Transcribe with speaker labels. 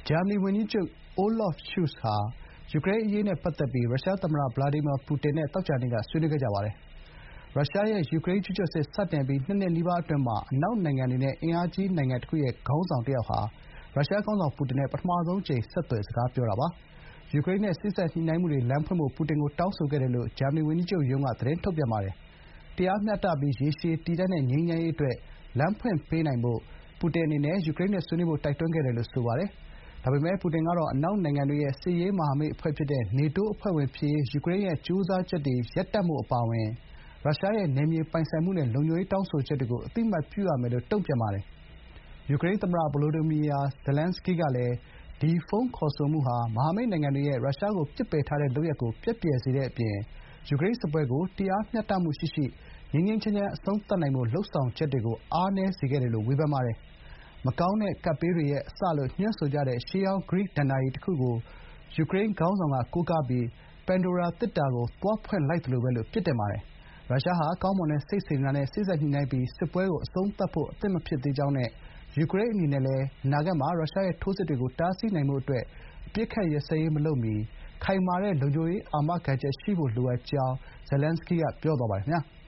Speaker 1: ဂျာမနီဝန်ကြီးချုပ် Olaf Scholz ဟာ ယူကရိန်းအရေးနဲ့ပတ်သက်ပြီး ရုရှားသမ္မတ ဗလာဒီမီယာ ပူတင်နဲ့ သောကြာနေ့က ဆွေးနွေးခဲ့ကြပါတယ်။ ရုရှားရဲ့ယူကရိန်းကျူးကျော်စစ်စတင်ပြီး 2 နှစ်နီးပါးအတွင်းမှာ အနောက်နိုင်ငံတွေနဲ့အင်အားကြီးနိုင်ငံတခုရဲ့ခေါင်းဆောင်တယောက်ဟာ ရုရှားခေါင်းဆောင်ပူတင်နဲ့ ပထမဆုံးအကြိမ် ဆက်သွယ်စကားပြောတာပါ။ ယူကရိန်းနဲ့စေ့စပ်ညှိနှိုင်းမှုတွေလမ်းဖွင့်ဖို့ ပူတင်ကိုတောင်းဆိုခဲ့တယ်လို့ ဂျာမနီဝန်ကြီးချုပ်ရုံးက သတင်းထုတ်ပြန်ပါတယ်။ တရားမျှတပြီး ရေရှည်တည်တံ့တဲ့ငြိမ်းချမ်းရေးအတွက် လမ်းဖွင့်ပေးနိုင်ဖို့ ပူတင်အနေနဲ့ ယူကရိန်းနဲ့ဆွေးနွေးဖို့ တိုက်တွန်းခဲ့တယ်လို့ ဆိုပါတယ်။ ဒါပေမဲ့ ပူတင်ကတော့ အနောက်နိုင်ငံတွေရဲ့စစ်ရေးမဟာမိတ်အဖွဲ့ဖြစ်တဲ့ နေတိုးအဖွဲ့ဝင်ဖြစ်ရေး ယူကရိန်းရဲ့ကြိုးစားချက်တွေရပ်တန့်ဖို့အပါအဝင် ရုရှားရဲ့နယ်မြေပိုင်ဆိုင်မှုနဲ့လုံခြုံရေးတောင်းဆိုချက်တွေကို အသိအမှတ်ပြုရမယ်လို့ တုံ့ပြန်ပါတယ်။ ယူကရိန်းသမ္မတ ဗလိုဒီမီယာ ဇယ်လန်စကီးကလည်း ဒီ ဖုန်းခေါ်ဆိုမှုဟာ မဟာမိတ်နိုင်ငံတွေရဲ့ ရုရှားကိုပစ်ပယ်ထားတဲ့လုပ်ရပ်ကို ပျက်ပြယ်စေတဲ့အပြင် ယူကရိန်းစစ်ပွဲကို တရားမျှတမှုရှိရှိ၊ ငြိမ်းငြိမ်းချမ်းချမ်းအဆုံးသတ်နိုင်ဖို့လုပ်ဆောင်ချက်တွေကို အားနည်းစေခဲ့တယ်လို့ ဝေဖန်ပါတယ်။ မကောင်းတဲ့ကပ်ဘေးတွေရဲ့အစလို့ညွှန်းဆိုကြတဲ့ ရှေးဟောင်းဂရိဒဏ္ဍာရီတခုကို ယူကရိန်းခေါင်းဆောင်ကကိုးကားပြီး Pandora သေတ္တာကိုသွားဖွင့်လိုက်သလိုပဲလို့ ပြစ်တင်ပါတယ်။ ရုရှားဟာ ကောင်းမွန်တဲ့စိတ်စေတနာနဲ့စေ့စပ်ညှိနှိုင်းပြီး စစ်ပွဲကိုအဆုံးသတ်ဖို့အသင့်မဖြစ်သေးကြောင်းနဲ့ ယူကရိန်းအနေနဲ့လည်း အနာဂတ်မှာ ရုရှားရဲ့ထိုးစစ်တွေကိုတားဆီးနိုင်ဖို့အတွက် အပစ်အခတ်ရပ်စဲရေးမလုပ်မီ ခိုင်မာတဲ့လုံခြုံရေးအာမခံချက်ရှိဖို့လိုအပ်ကြောင်း ဇယ်လန်စကီးကပြောသွားပါတယ်ခင်ဗျာ။